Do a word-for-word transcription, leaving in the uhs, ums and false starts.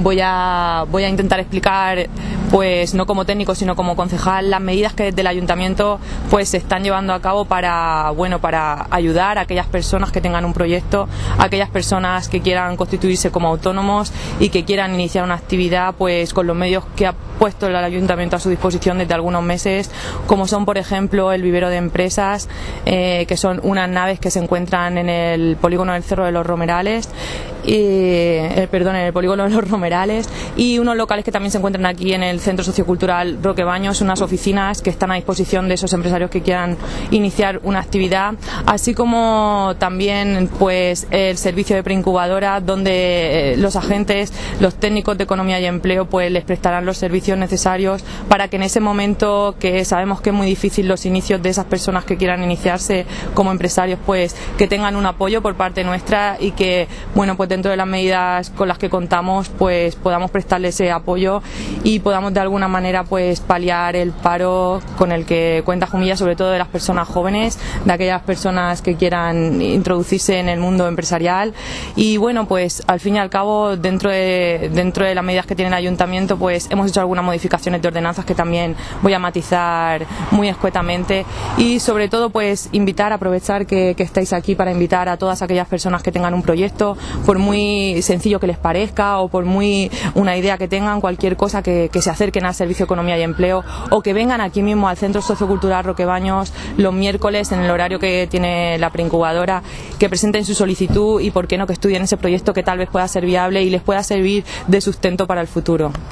voy a, voy a intentar explicar, pues no como técnico sino como concejal, las medidas que desde el ayuntamiento pues se están llevando a cabo para, bueno, para ayudar a aquellas personas que tengan un proyecto, a aquellas personas que quieran constituirse como autónomos y que quieran iniciar una actividad pues con los medios que ha puesto el ayuntamiento a su disposición desde algunos meses, como son por ejemplo el vivero de empresas, eh, que son unas naves que se encuentran en el polígono del Cerro de los Romerales, y, eh, perdón, en el polígono de los Romerales, y unos locales que también se encuentran aquí en el Centro Sociocultural Roque Baños, unas oficinas que están a disposición de esos empresarios que quieran iniciar una actividad, así como también pues el servicio de preincubadora, donde eh, los agentes, los técnicos de economía y empleo pues les prestarán los servicios necesarios para que en ese momento, que sabemos que es muy difícil los inicios de esas personas que quieran iniciarse como empresarios, pues que tengan un apoyo por parte nuestra y que, bueno, pues dentro de las medidas con las que contamos pues podamos prestarles ese apoyo y podamos de alguna manera pues paliar el paro con el que cuenta Jumilla, sobre todo de las personas jóvenes, de aquellas personas que quieran introducirse en el mundo empresarial. Y bueno, pues al fin y al cabo, dentro de, dentro de las medidas que tiene el ayuntamiento, pues hemos hecho algunas modificaciones de ordenanzas que también voy a matizar muy escuetamente, y sobre todo pues invitar, aprovechar que, que estáis aquí para invitar a todas aquellas personas que tengan un proyecto, por muy sencillo que les parezca o por muy una idea que tengan, cualquier cosa, que, que se acerquen al Servicio de Economía y Empleo o que vengan aquí mismo al Centro Sociocultural Roque Baños los miércoles en el horario que tiene la preincubadora, que presenten su solicitud y por qué no que estudien ese proyecto que tal vez pueda ser viable y les pueda servir de sustento para el futuro.